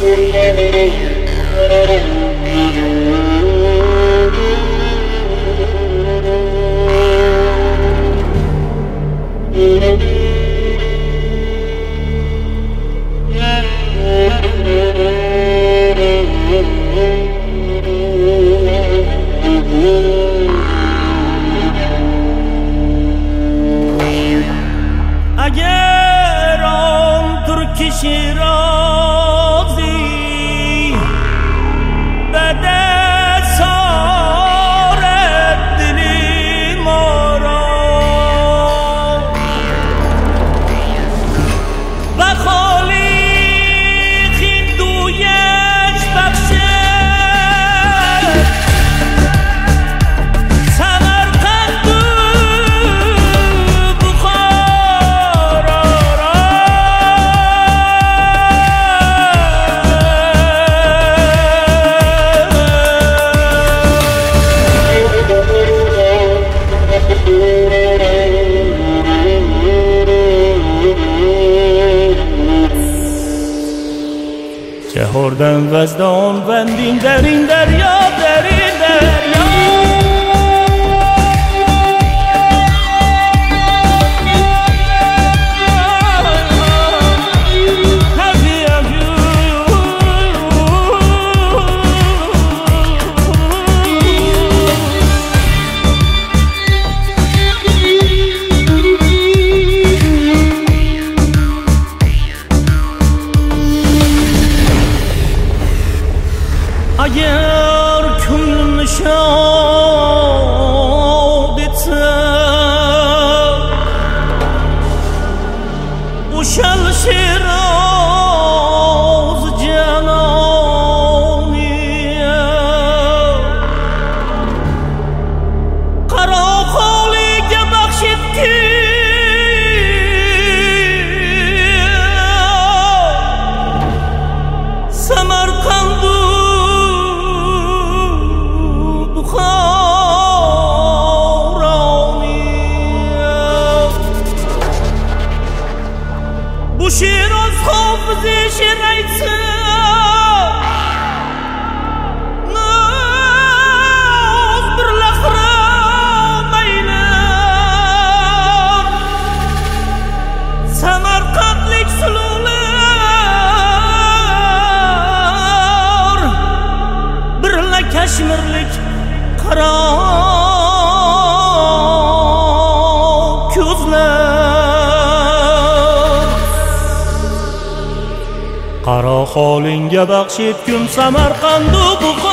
اگر آن ترک شیرازی به دست آرد دلی ما را و خالق این دویش بخشد چهردم وزدان وندین در این دریا در این دریا اگر کن نشادت وشل شیراز جنانی قرا خالیگ بخشید که سمرقند bu şiroz hafızı şiraytı naz bir lahra maylar Samarqandlik sulular birla Kashmirlik qaro qaro holingga baxsh etgum Samarqandu